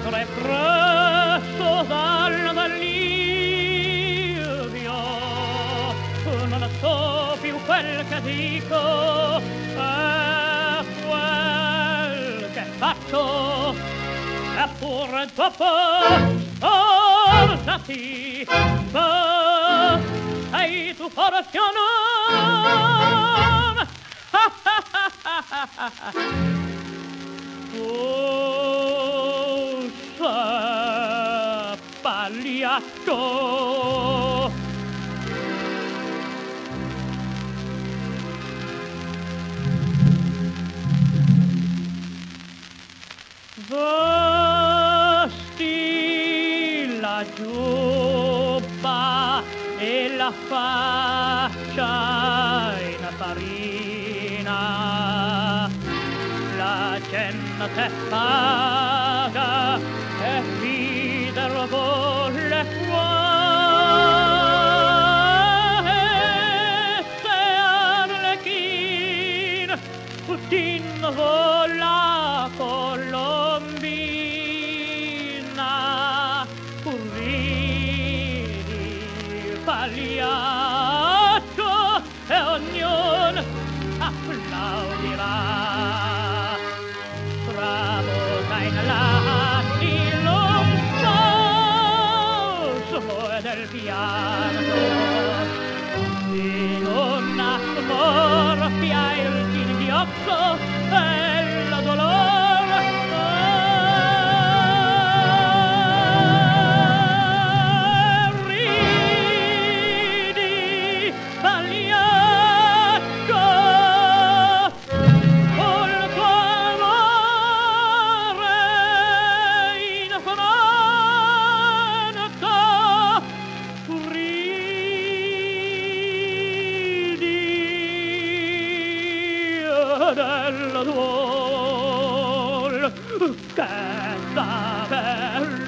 tre presso dall'Ivio, non so più quel che dico e quel che faccio, eppure dopo scordati, sei tu forse o non? Oh, sei pagliaccio. Vesti la giubba e la faccia in farina, la gente paga e fider volle qua, e se Arlechin Putin vola colombina, urridi pagliaccio e ognuno applaudirà. Bravo dein lasci non so del piano, in una smorfia il singhiozzo e il dolore. Ridi, pagliaccio, col tuo amore in franca, ridi del duol che da bella